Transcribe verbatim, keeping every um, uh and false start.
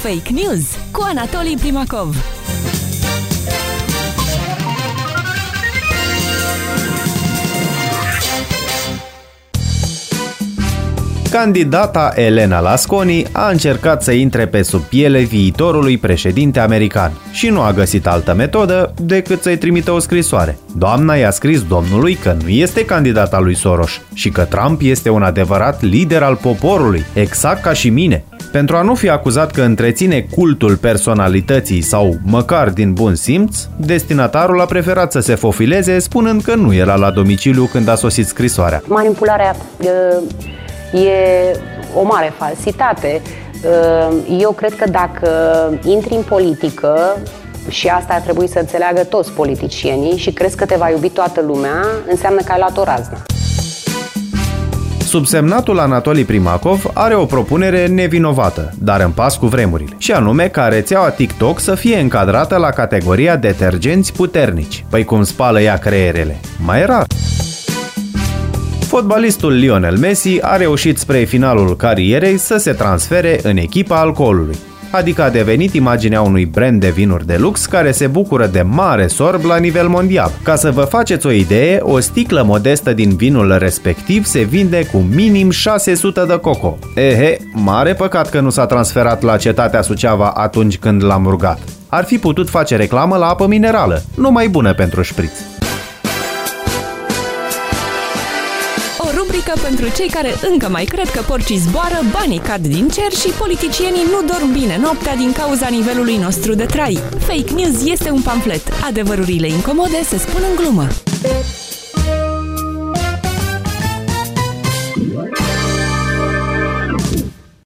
Fake News cu Anatolii Primakov. Candidata Elena Lasconi a încercat să intre pe sub piele viitorului președinte american și nu a găsit altă metodă decât să-i trimită o scrisoare. Doamna i-a scris domnului că nu este candidata lui Soros și că Trump este un adevărat lider al poporului, exact ca și mine. Pentru a nu fi acuzat că întreține cultul personalității sau măcar din bun simț, destinatarul a preferat să se fofileze spunând că nu era la domiciliu când a sosit scrisoarea. Manipularea e o mare falsitate. Eu cred că dacă intri în politică, și asta ar trebui să înțeleagă toți politicienii, și crezi că te va iubi toată lumea, înseamnă că ai luat o raznă. Subsemnatul Anatolii Primakov are o propunere nevinovată, dar în pas cu vremurile, și anume ca rețeaua TikTok să fie încadrată la categoria detergenți puternici. Păi cum spală ea creierele? Mai rar. Fotbalistul Lionel Messi a reușit spre finalul carierei să se transfere în echipa alcoolului, adică a devenit imaginea unui brand de vinuri de lux care se bucură de mare sorb la nivel mondial. Ca să vă faceți o idee, o sticlă modestă din vinul respectiv se vinde cu minim șase sute de coco. Ehe, mare păcat că nu s-a transferat la cetatea Suceava atunci când l-am rugat. Ar fi putut face reclamă la apă minerală, numai bună pentru șpriț. Rubrică pentru cei care încă mai cred că porcii zboară, banii cad din cer și politicienii nu dorm bine noaptea din cauza nivelului nostru de trai. Fake News este un pamflet. Adevărurile incomode se spun în glumă.